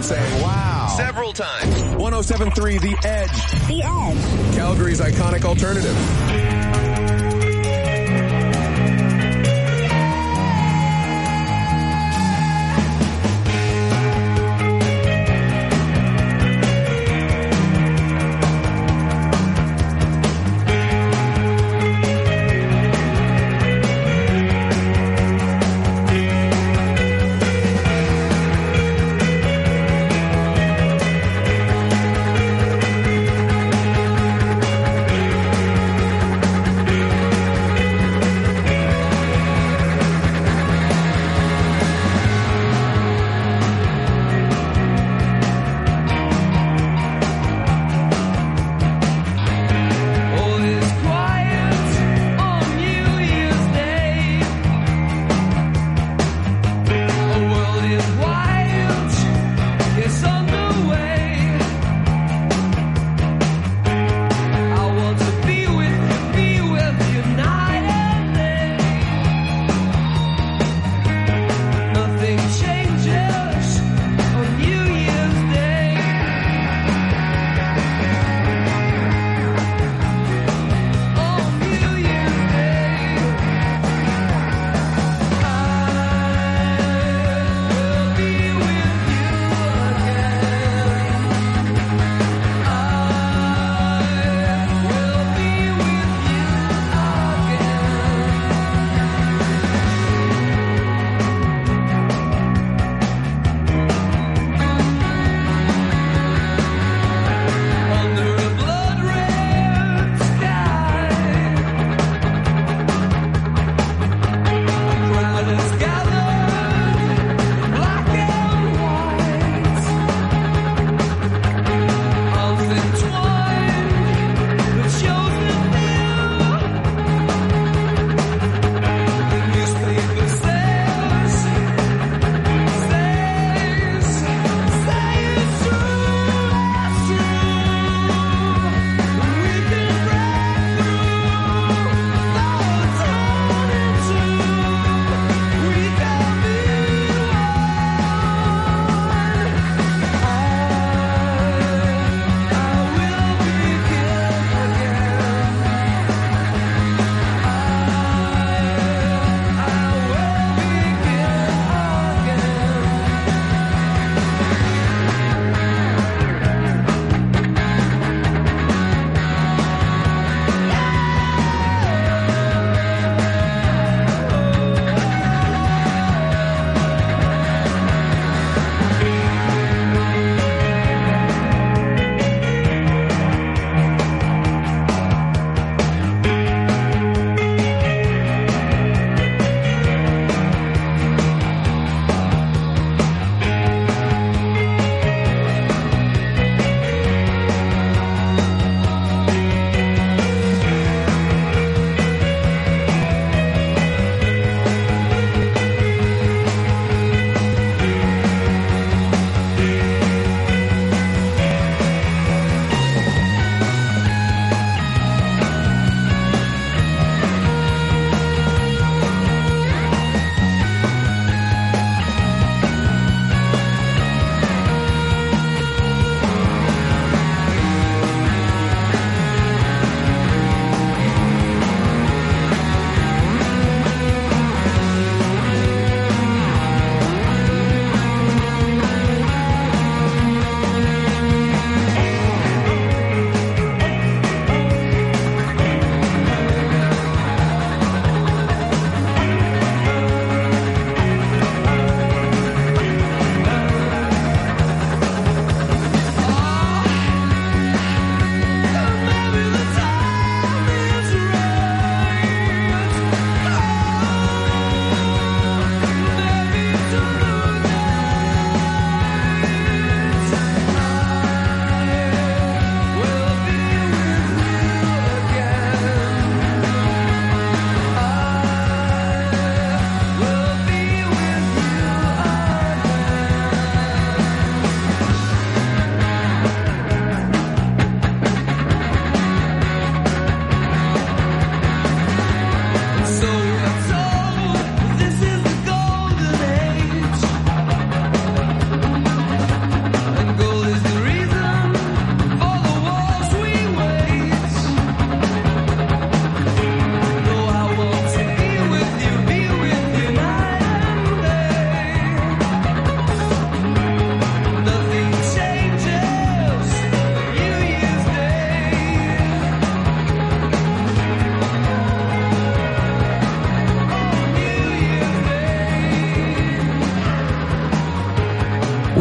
and say, wow. Several times. 107.3 The Edge. The Edge. Calgary's iconic alternative.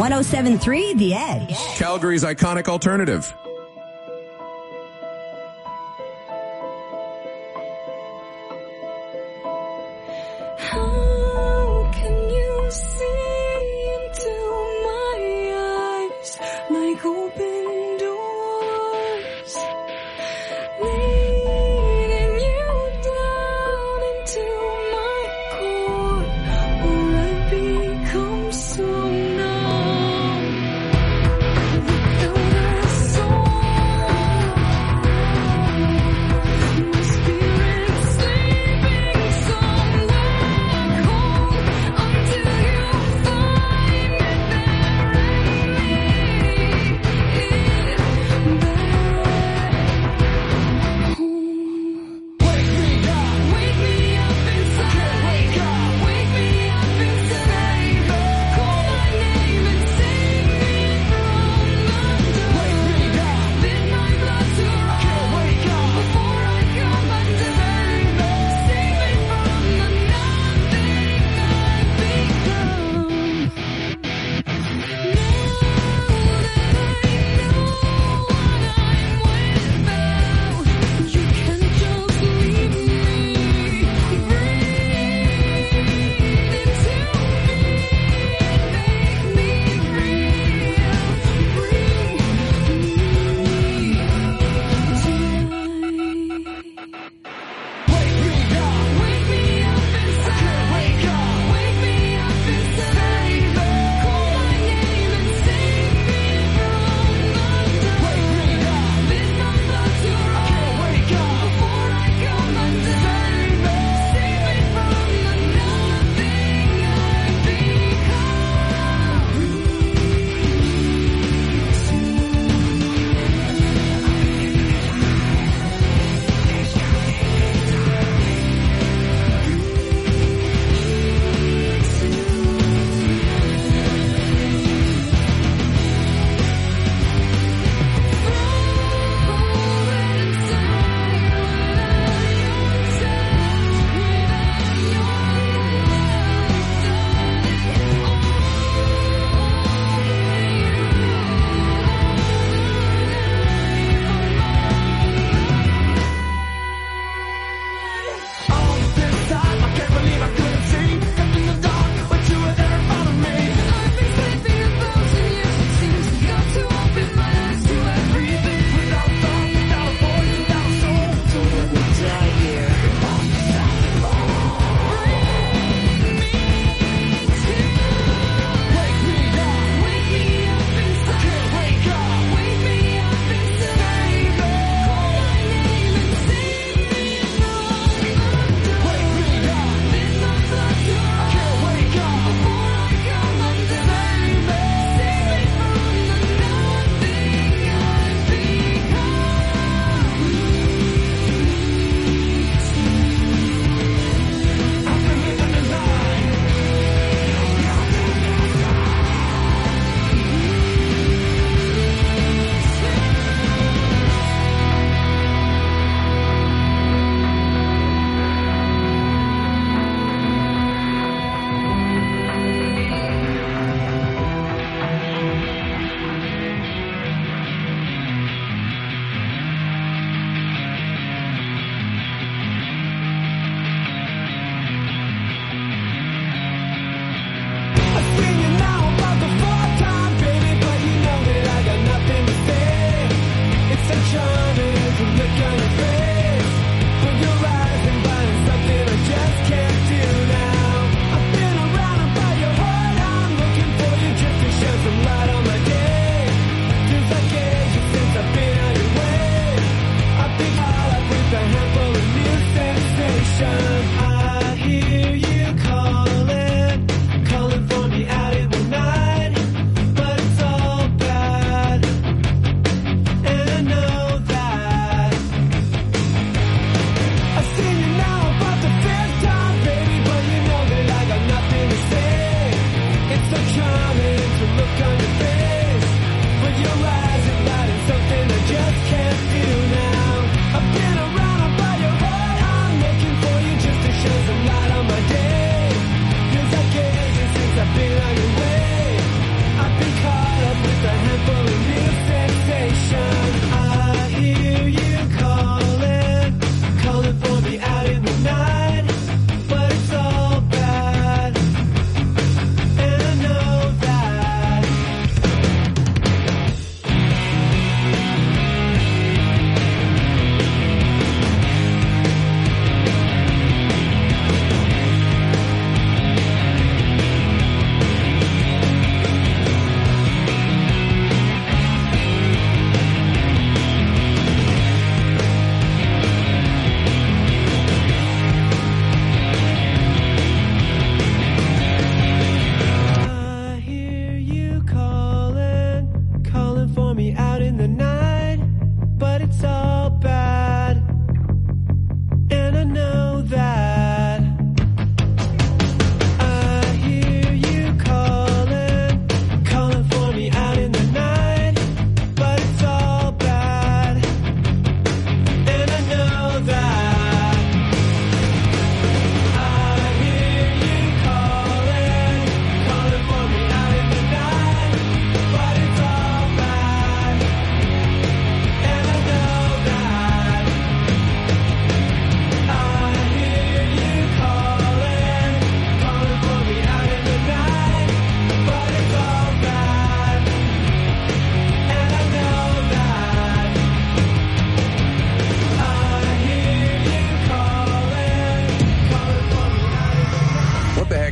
107.3 The Edge. Calgary's iconic alternative. How can you see into my eyes like open doors, leading you down into my core, where I become so numb without a soul. My spirit sleeping somewhere cold until you find me burying me in bed. Wake me up inside. Wake me up inside. Call my name and save me from the dark. Bid my blood to run before I come undone. Save me from the nothing I've become. Now that I know what I'm without, you can just leave me. Breathe into me, make me real. Wake me up inside. Wake me up inside. Call my name and save me from the dark. Bid my blood to run before I come undone. Save me from the nothing I've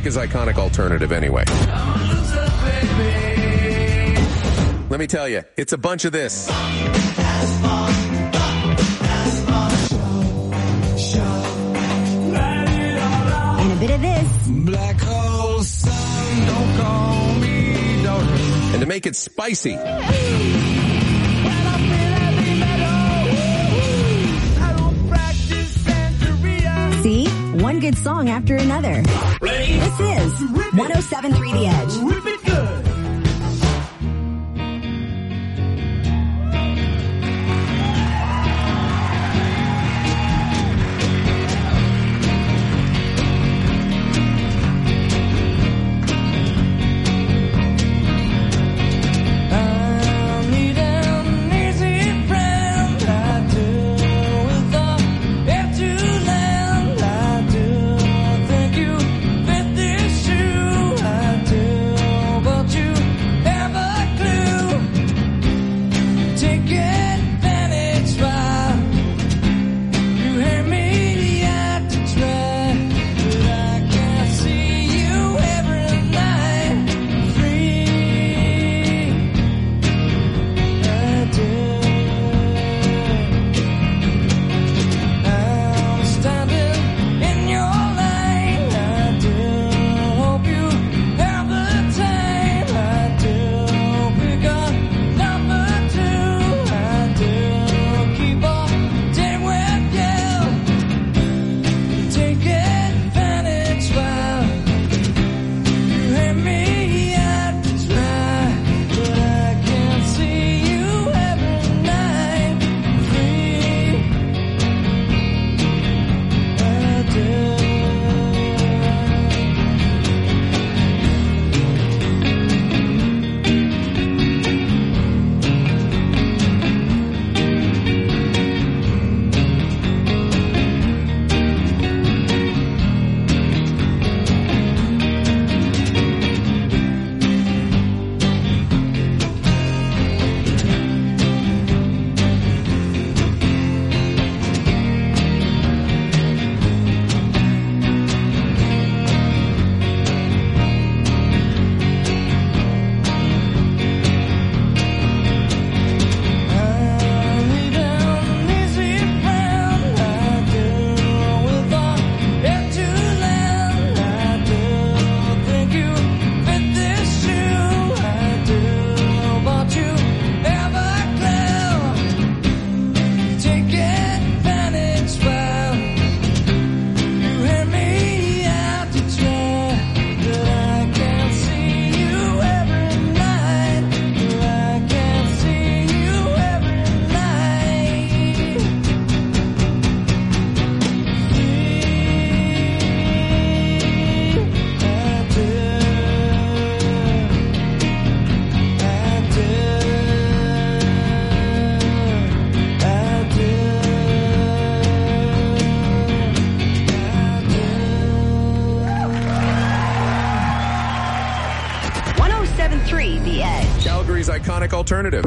America's iconic alternative anyway. Let me tell you, it's a bunch of this. And a bit of this. Black hole sun, don't call me daughter. And to make it spicy, See? One good song after another. This is 107.3 The Edge. The Edge. Calgary's iconic alternative.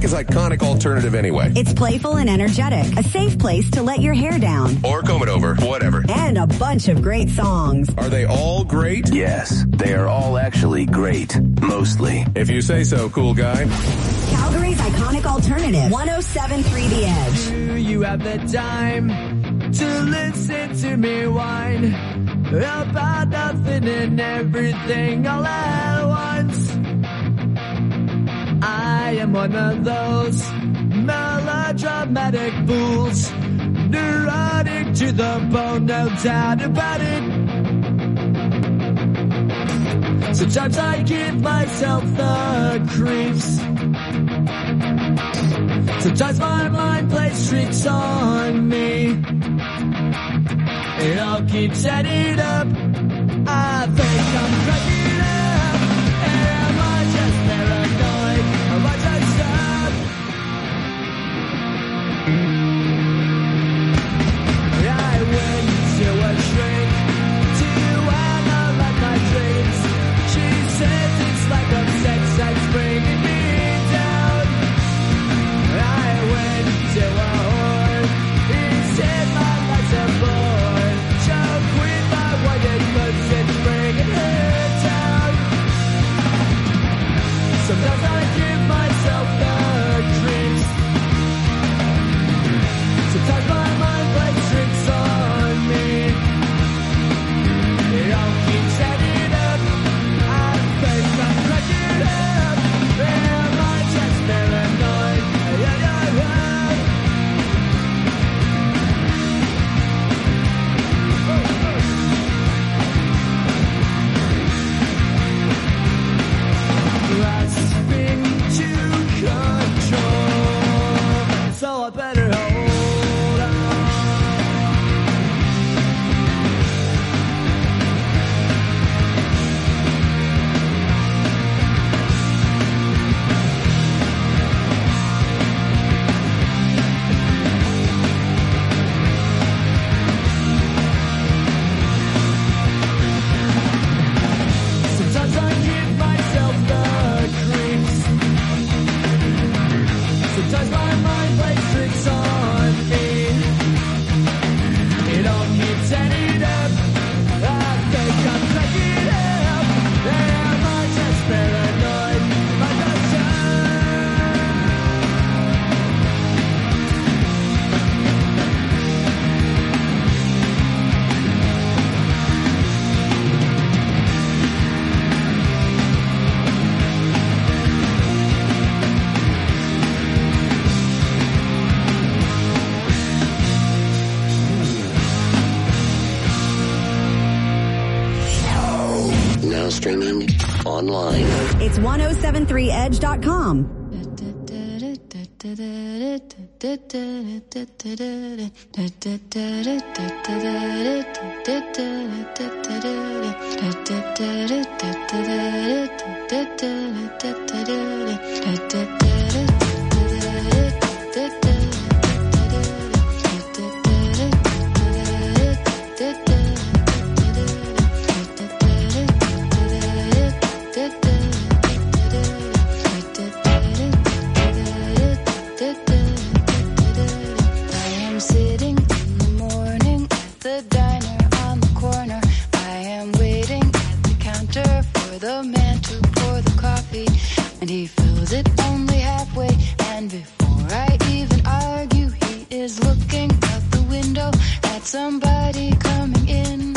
heck is iconic alternative anyway? It's playful and energetic, a safe place to let your hair down, Or comb it over, whatever. and a bunch of great songs. Are they all great? Yes, they are all actually great. Mostly. If you say so, cool guy. Calgary's iconic alternative, 107.3 The Edge. Do you have the time to listen to me whine about nothing and everything all at once? I am one of those melodramatic fools, neurotic to the bone, no doubt about it. Sometimes I give myself the creeps. Sometimes my mind plays tricks on me. It all keeps adding up. I think I'm cracking up. Am I just paranoid? Am I just up? I went to a shrink to analyze my dreams. She says it's like a sex that's bringing me down. I went to a whore. He said my life's a bore. Choke with my white boots and bringing her down. Sometimes I give myself the creeps. Sometimes my mind plays tricks on me. It all keeps adding up. I think I'm cracking up. Am I just paranoid? Yeah. Grasping to control, so I better hold on. Sometimes I give myself the creeps. Sometimes my mind plays tricks on me. It all keeps adding up. I think I'm cracking up. Am I just paranoid? Am I just Now streaming online. It's 1073edge.com. I am sitting in the morning at the diner on the corner. I am waiting at the counter for the man to pour the coffee, and he fills it only halfway. And before I even argue, he is looking out the window at somebody coming in.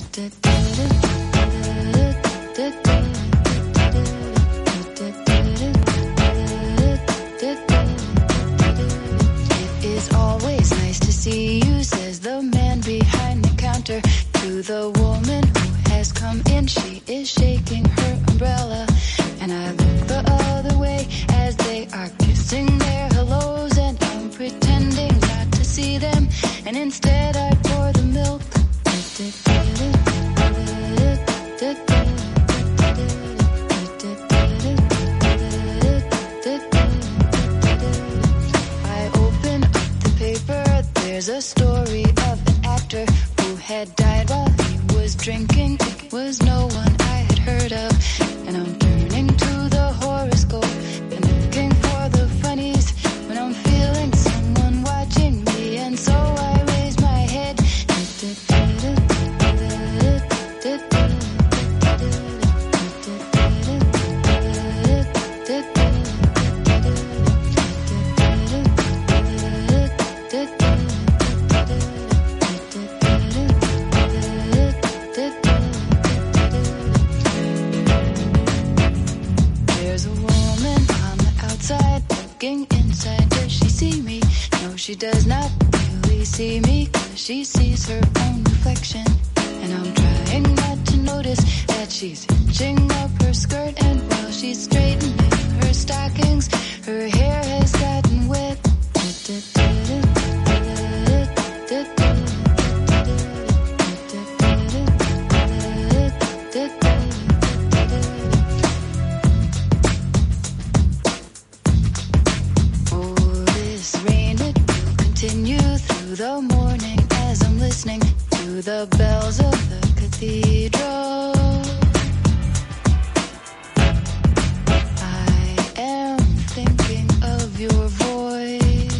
It is always nice to see you, says the man behind the counter to the woman who has come in. She is shaking her umbrella, and I look the other way as they are kissing their hellos, and I'm pretending not to see them, and instead I pour the milk. I open up the paper, there's a story of an actor who had died while he was drinking. It was no one I had heard looking inside. Does she see me? No, she does not really see me, 'cause she sees her own reflection. And I'm trying not to notice that she's hitching up her skirt, and while she's straightening her stockings, her hair has gotten wet. Oh, this rain, it will continue through the morning as I'm listening to the bells of the cathedral. I am thinking of your voice.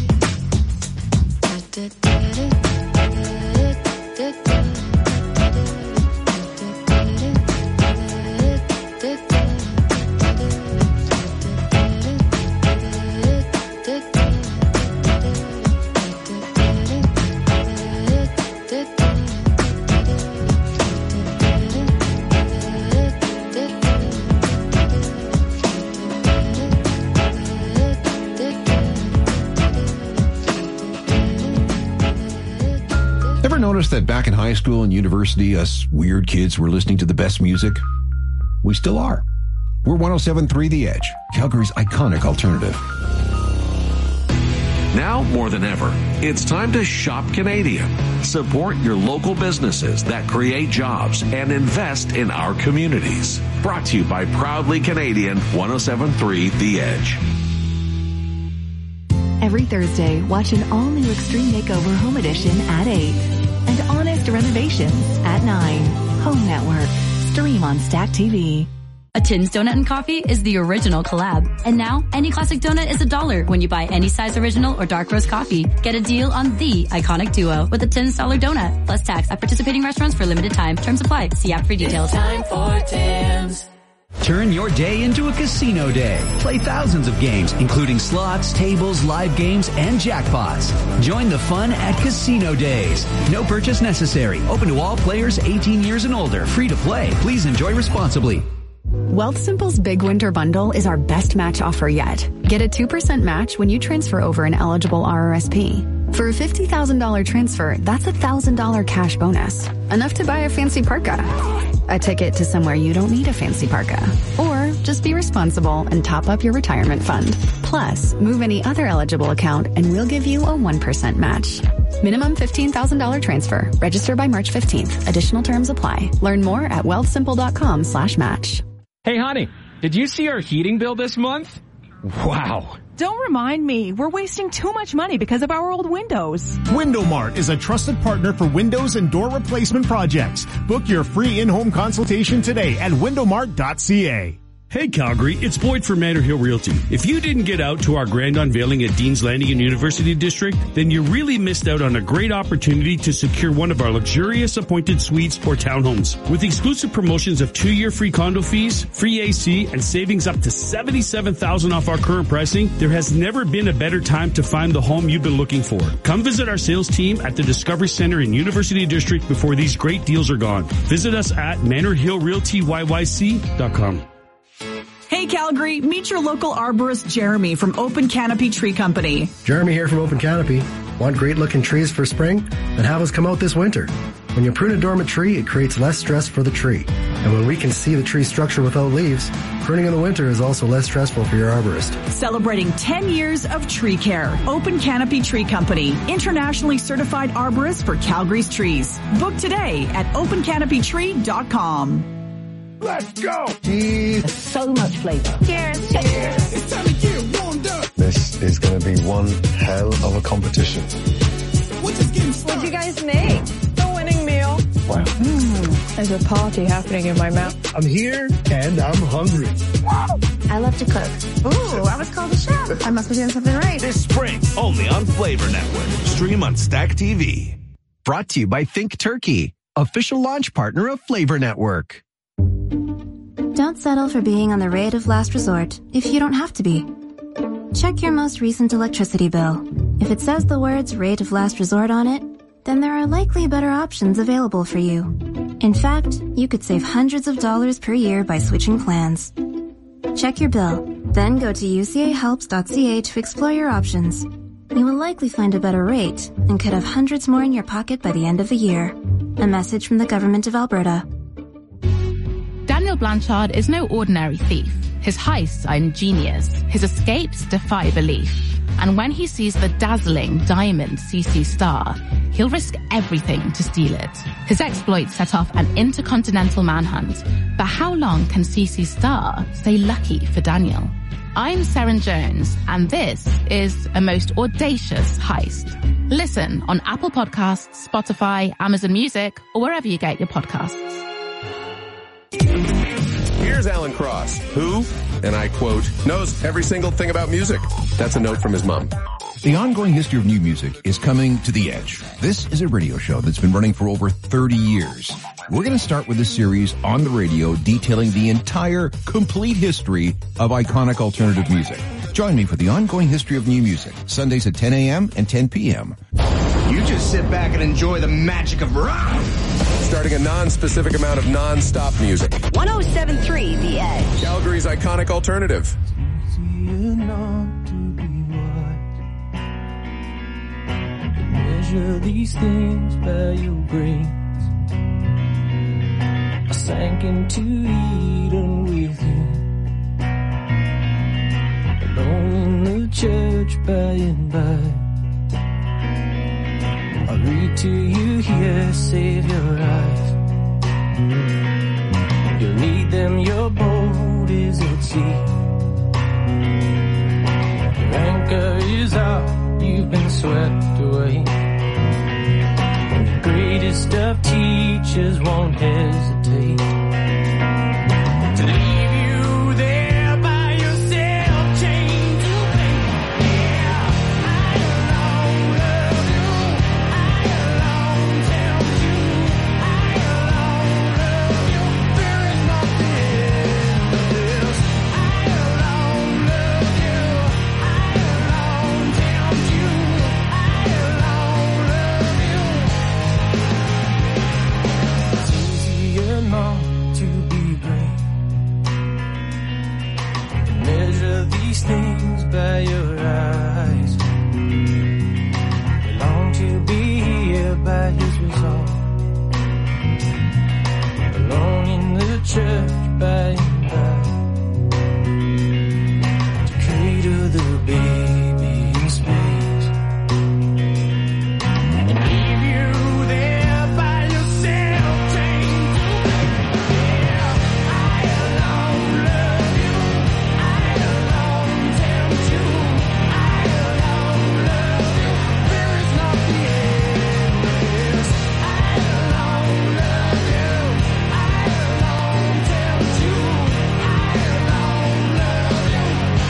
Ever notice that back in high school and university, us weird kids were listening to the best music? We still are. We're 107.3 The Edge, Calgary's iconic alternative. Now more than ever, it's time to shop Canadian. Support your local businesses that create jobs and invest in our communities. Brought to you by Proudly Canadian 107.3 The Edge. Every Thursday, watch an all-new Extreme Makeover Home Edition at 8. And Honest Renovations at 9. Home Network. Stream on Stack TV. A Tim's Donut and Coffee is the original collab. And now, any classic donut is $1 when you buy any size original or dark roast coffee. Get a deal on the iconic duo with a $10 donut, plus tax at participating restaurants for limited time. Terms apply. See app for details. It's time for Tim's. Turn your day into a casino day. Play thousands of games, including slots, tables, live games, and jackpots. Join the fun at Casino Days. No purchase necessary. Open to all players 18 years and older. Free to play. Please enjoy responsibly. WealthSimple's Big Winter Bundle is our best match offer yet. Get a 2% match when you transfer over an eligible RRSP. For a $50,000 transfer, that's a $1,000 cash bonus. Enough to buy a fancy parka. A ticket to somewhere you don't need a fancy parka. Or just be responsible and top up your retirement fund. Plus, move any other eligible account and we'll give you a 1% match. Minimum $15,000 transfer. Register by March 15th. Additional terms apply. Learn more at wealthsimple.com/match. Hey, honey, did you see our heating bill this month? Wow. Don't remind me. We're wasting too much money because of our old windows. Window Mart is a trusted partner for windows and door replacement projects. Book your free in-home consultation today at windowmart.ca. Hey Calgary, it's Boyd from Manor Hill Realty. If you didn't get out to our grand unveiling at Dean's Landing in University District, then you really missed out on a great opportunity to secure one of our luxurious appointed suites or townhomes. With exclusive promotions of 2-year free condo fees, free AC, and savings up to $77,000 off our current pricing, there has never been a better time to find the home you've been looking for. Come visit our sales team at the Discovery Center in University District before these great deals are gone. Visit us at ManorHillRealtyYYC.com. Hey Calgary, meet your local arborist Jeremy from Open Canopy Tree Company. Jeremy here from Open Canopy. Want great looking trees for spring? Then have us come out this winter. When you prune a dormant tree, it creates less stress for the tree. And when we can see the tree structure without leaves, pruning in the winter is also less stressful for your arborist. Celebrating 10 years of tree care. Open Canopy Tree Company, internationally certified arborist for Calgary's trees. Book today at opencanopytree.com. Let's go! Cheese. So much flavor. Cheers. Cheers. It's time to get warmed up. This is going to be one hell of a competition. What'd you guys make? The winning meal. Wow. There's a party happening in my mouth. I'm here and I'm hungry. I love to cook. Ooh, I was called a chef. I must be doing something right. This spring, only on Flavor Network. Stream on Stack TV. Brought to you by Think Turkey, official launch partner of Flavor Network. Don't settle for being on the rate of last resort if you don't have to be. Check your most recent electricity bill. If it says the words rate of last resort on it, then there are likely better options available for you. In fact, you could save hundreds of dollars per year by switching plans. Check your bill Then go to ucahelps.ca to explore your options. You will likely find a better rate and could have hundreds more in your pocket by the end of the year. A message from the Government of Alberta. Daniel Blanchard is no ordinary thief. His heists are ingenious. His escapes defy belief. And when he sees the dazzling diamond CC Star, he'll risk everything to steal it. His exploits set off an intercontinental manhunt. But how long can CC Star stay lucky for Daniel? I'm Seren Jones, and this is a most audacious heist. Listen on Apple Podcasts, Spotify, Amazon Music, or wherever you get your podcasts. Here's Alan Cross, who, and I quote, knows every single thing about music. That's a note from his mom. The ongoing history of new music is coming to The Edge. This is a radio show that's been running for over 30 years. We're going to start with a series on the radio detailing the entire, complete history of iconic alternative music. Join me for the ongoing history of new music, Sundays at 10 a.m. and 10 p.m. You just sit back and enjoy the magic of rock. Starting a non-specific amount of non-stop music. 107.3 The Edge. Calgary's iconic alternative. Measure these things by your grace. I sank into Eden with you, alone in the church by and by. I read to you here, save your eyes. You'll need them, your boat is at sea. Your anchor is out, you've been swept away. The greatest of teachers won't hesitate to leave you there by yourself, chained to faith. Yeah, I alone love you. I alone tell you. I alone love you. There is nothing but this. I alone love you. I alone tell you. I alone love you. It's easier not to be great. To measure these things by your eyes. We long to be here by his resolve. Alone in the church by and by. To cradle the baby in space. And leave you there by yourself, chained to faith. Yeah, I alone love you. I alone tell you. I alone love you. There is nothing but this. I alone love you. I alone tell you. I alone love you.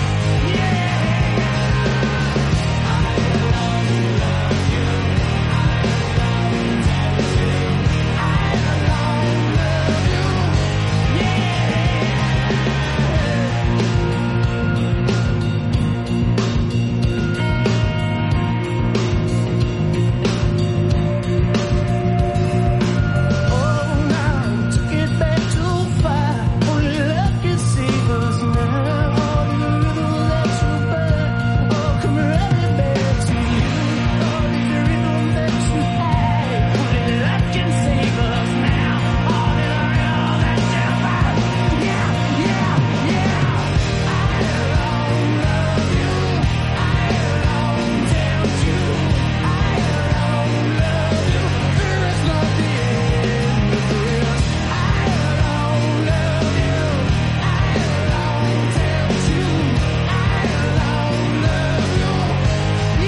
Oh, now took it back too far. Only love can save us now. All the rhythm that you burn, oh, come running back to you. All the rhythm that you had, only love can save us now. All the rhythm that you burn, yeah, yeah, yeah. I alone love you. I alone tell you. I alone love you. There is nothing but this. I alone love you. I alone tell you. I alone love you.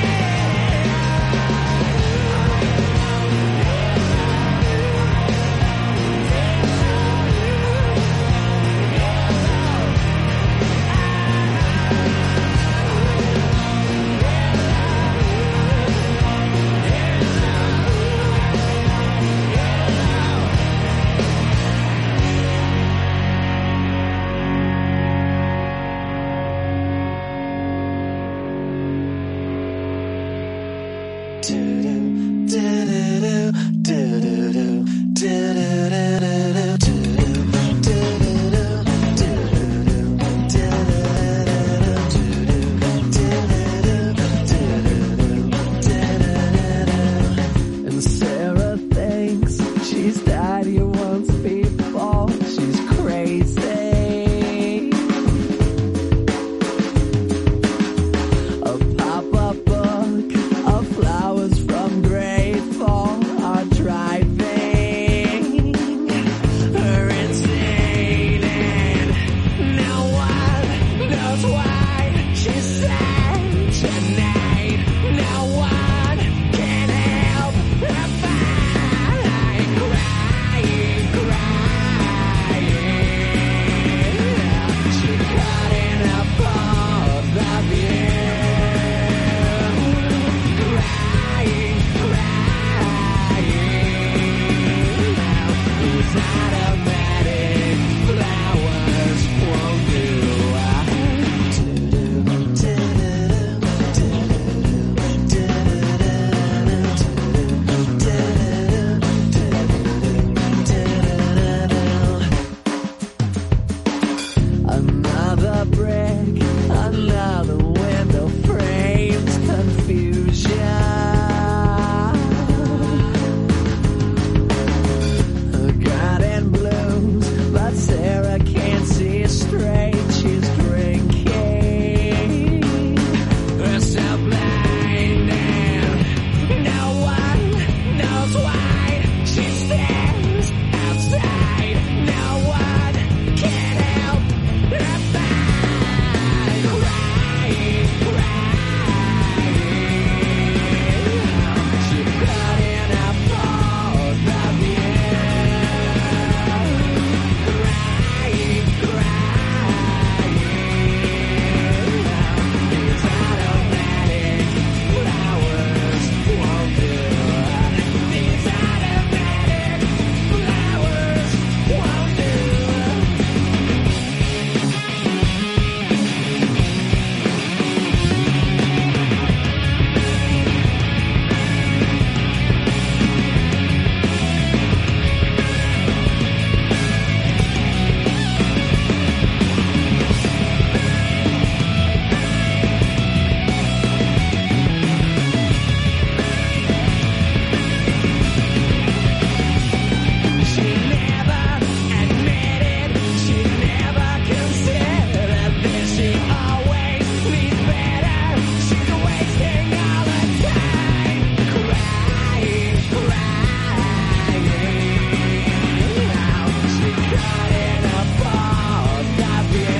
knows why she's sad tonight. No one can help her find. Crying, crying. She caught in a both of you. Crying, crying. These automatic flowers won't do. Another brick, another window frames confusion. The garden blooms, but Sarah can't see straight. She's drinking herself blind, and no one knows why she stands outside. No one can help her find. Crying, crying. She got in a both of you. Crying, crying. These automatic flowers won't do. These automatic flowers won't do. She never admitted, she never considered this. She always needs better. She's wasting all her time. Crying, crying. She got in a both of you.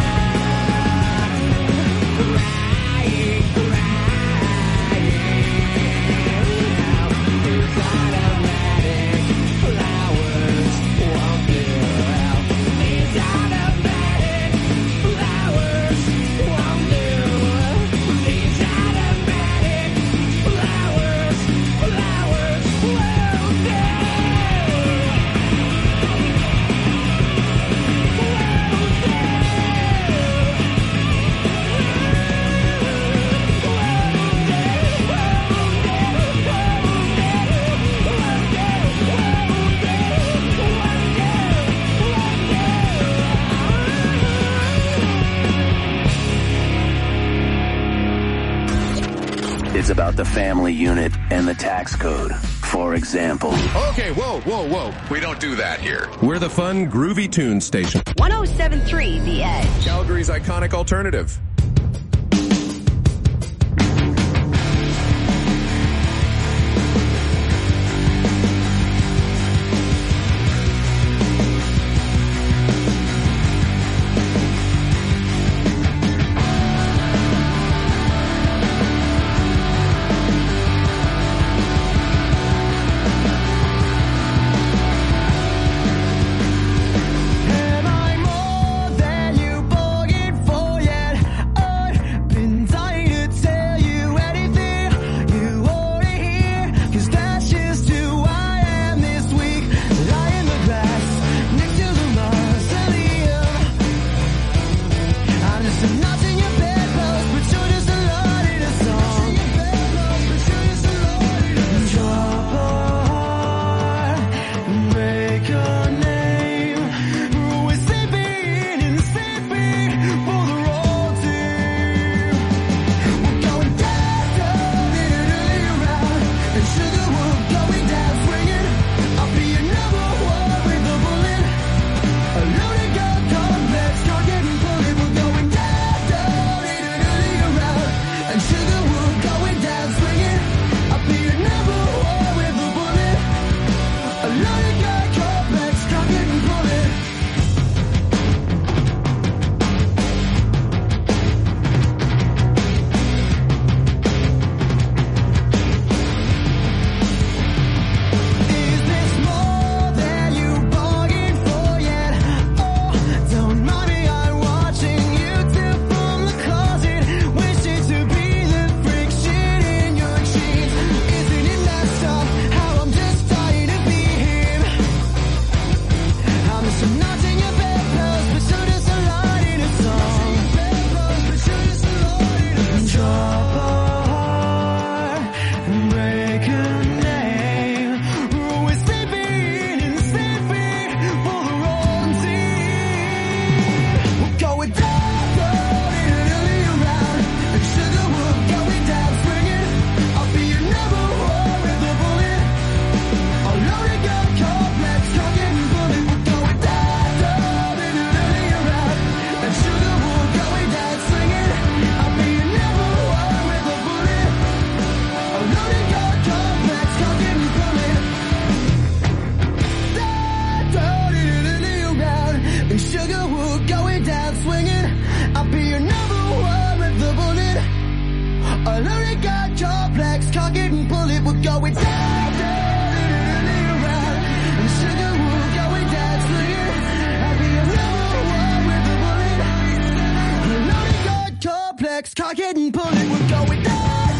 Crying, crying. These automatic flowers won't do. These automatic flowers won't do. These automatic flowers won't do. It's about the family unit and the tax code. For example, Okay, whoa, whoa, whoa. We don't do that here. We're the fun, groovy tune station. 1073 The Edge. Calgary's iconic alternative. Am I more than you bargained for yet? I've been dying to tell you anything you wanna hear, 'cause that's just who I am this week. Lie in the grass next to the mausoleum. I'm just a notch in your bedpost, but you're just a lot in a song. Drop a heart, make a name. We're sleeping and sleeping for the road team. We're going down, down, in an early round, and sugar we're going down swinging. I'll be your number one with a bullet. A loaded gun, come, let's start getting bullied. We're going down, down, going down, round. And sugar will going down, swinging. I'll be a number one with a bullet. A loaded gun complex, cock it and pull it. We're going down.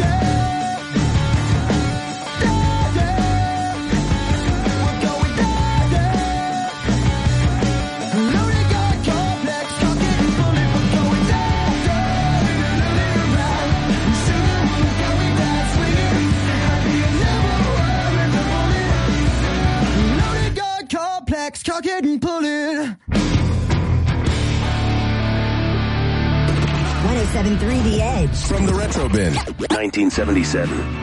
Cock it and pull it. 107.3 The Edge. From the Retro Bin. 1977.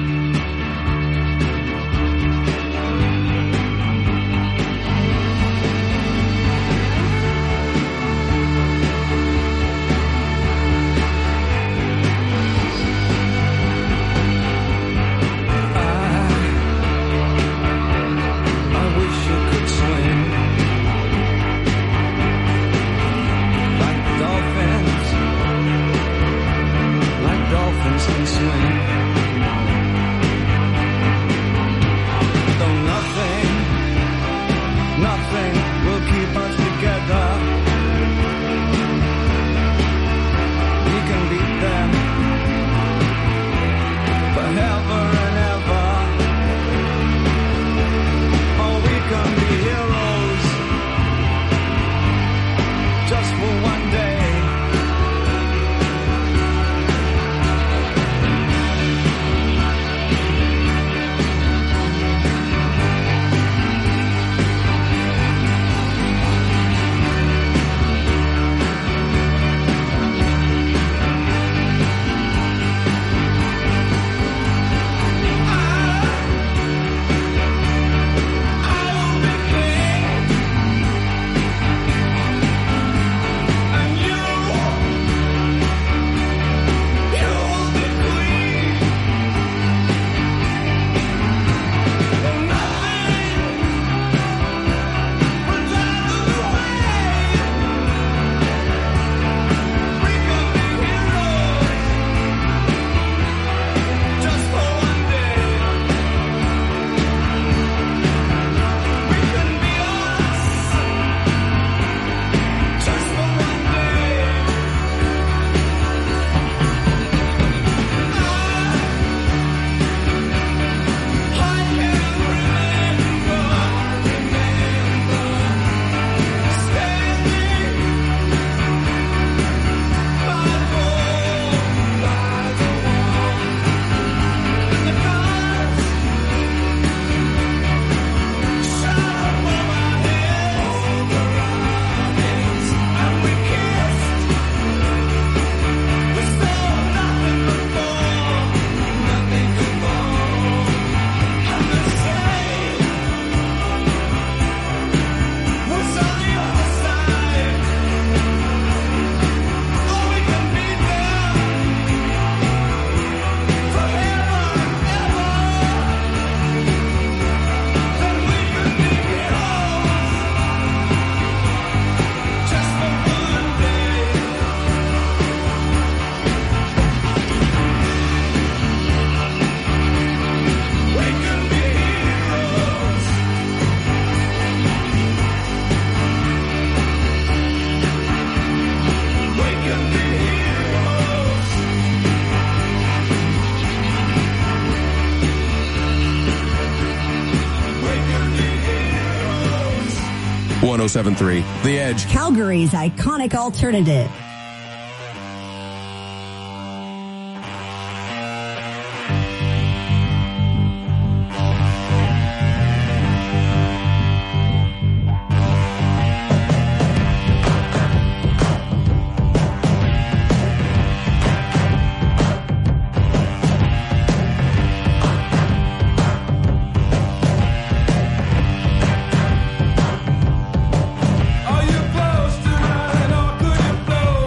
.1073 The Edge. Calgary's iconic alternative. Are you close to mine or could you blow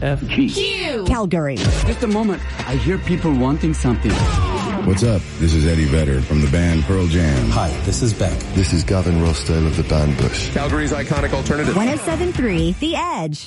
Q. Calgary. Just a moment. I hear people wanting something. What's up? This is Eddie Vedder from the band Pearl Jam. Hi, this is Beck. This is Gavin Rossdale of the band Bush. Calgary's iconic alternative. 107.3 The Edge.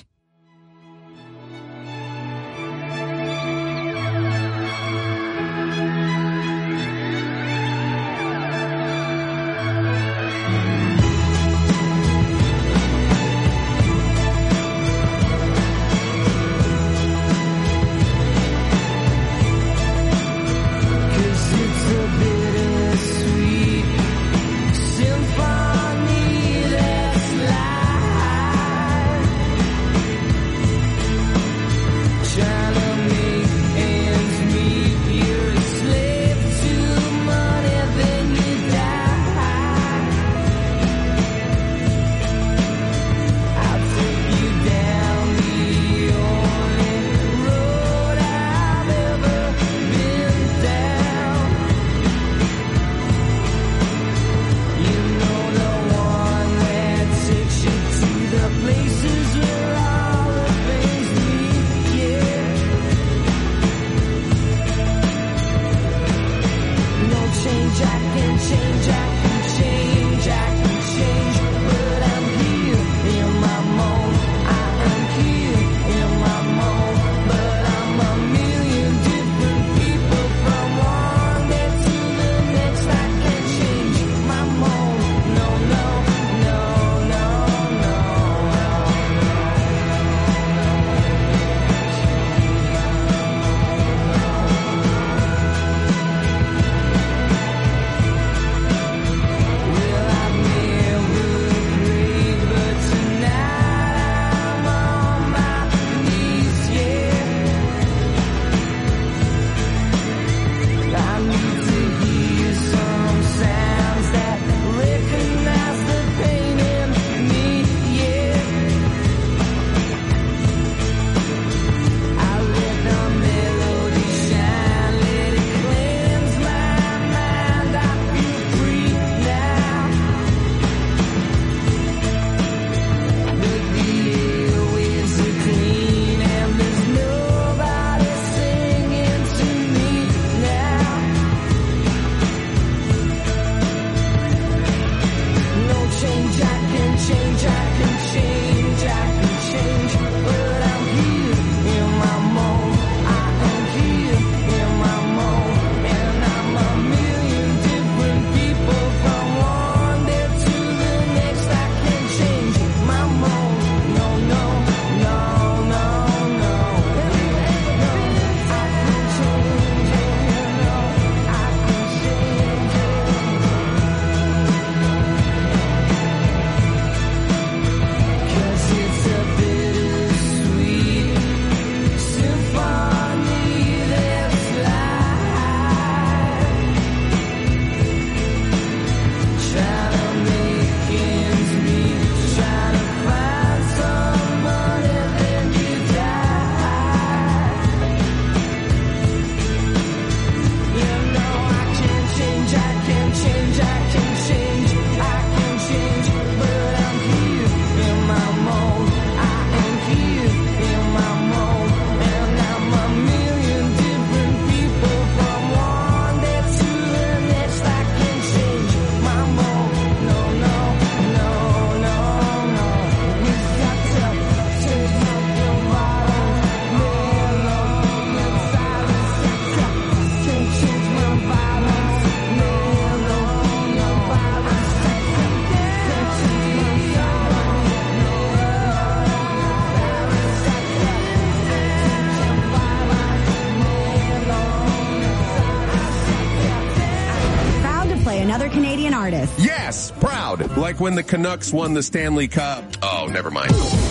Another Canadian artist. Yes, proud. Like when the Canucks won the Stanley Cup. Oh, never mind.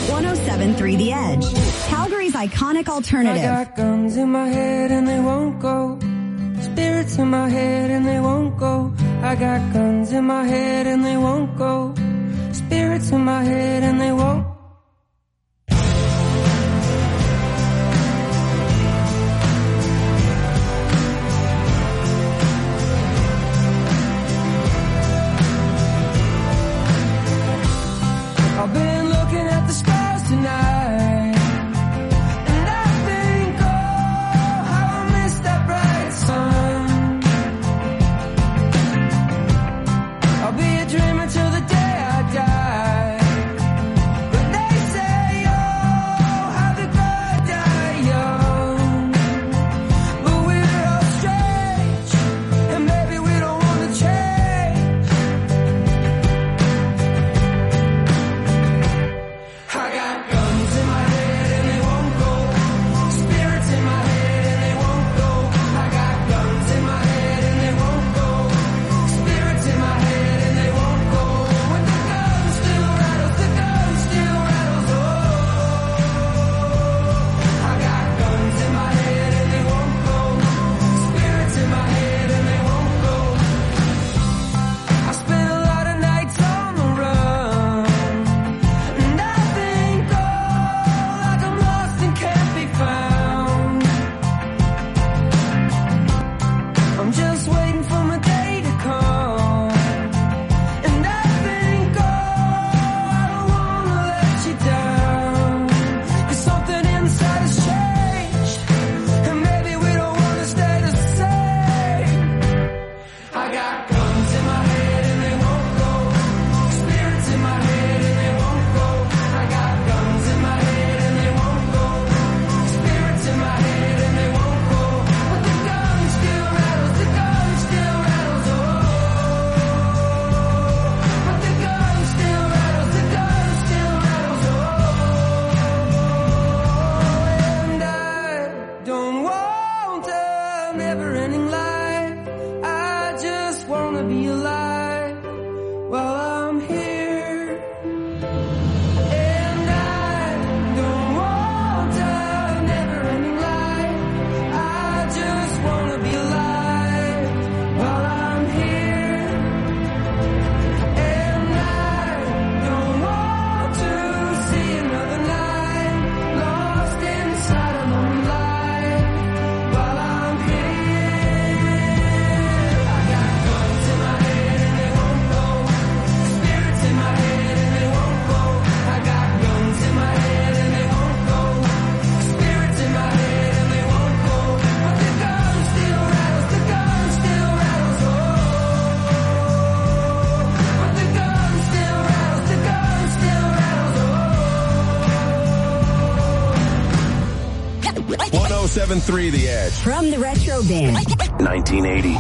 107.3 The Edge. Calgary's iconic alternative. I got guns in my head and they won't go. Spirits in my head and they won't go. I got guns in my head and they won't go. Spirits in my head and they won't. I've been looking at the stars tonight, and 107.3 The Edge. From the Retro Bin. 1980.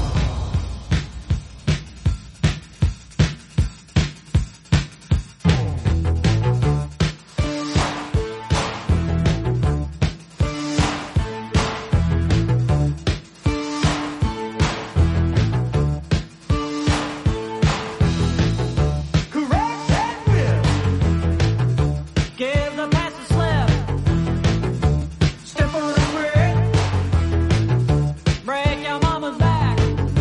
Give the pass a slip. Step on the brick. Break your mama's back.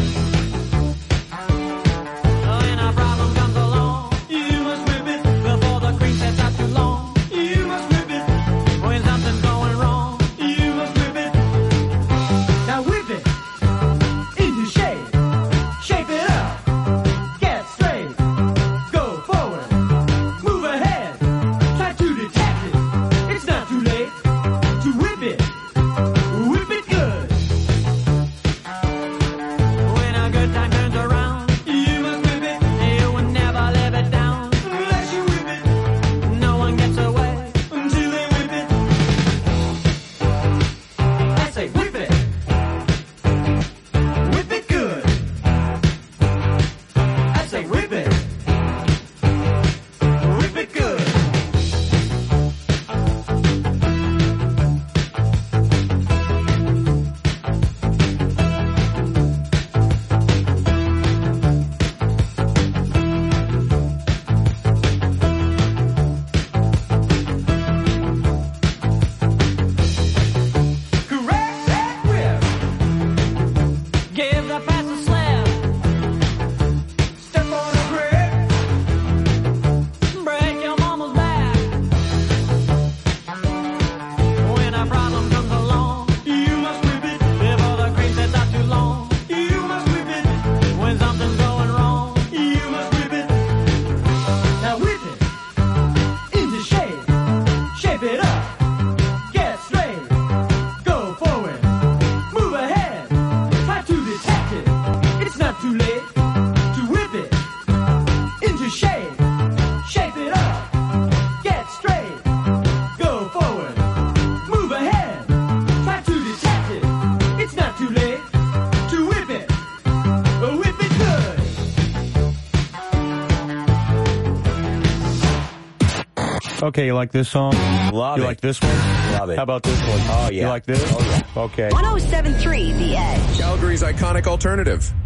When a problem comes along, you must whip it before the cream sets out too long. You must whip it when something's going wrong. You must whip it. Now whip it into shape. Shape it up. Get straight. Go forward. Move ahead. Try to detect it. It's not too late to whip it. Whip it good. When a good time turns around, you must whip it. You will never live it down unless you whip it. No one gets away until they whip it. I say whip it. Whip it good. I say whip it. Whip it good. Correct that whip. Give the pass a slap. Step on the brick. Break your mama's back. When a problem comes along, you must whip it before the cream sets out too long. You must whip it when something's going wrong. You must whip it. Now whip it into shape. Shape it up. Get straight. Go forward. Move ahead. Try to detect it. It's not too late to whip it into shape. Shape it up. Get straight. Go forward. Move ahead. Try to detect it. It's not too late to whip it. Whip it good. Okay, you like this song? Love You it. like this one? Love it. How about this one? Oh, yeah. You like this? Oh, yeah. Okay. 107.3 The Edge. Calgary's iconic alternative.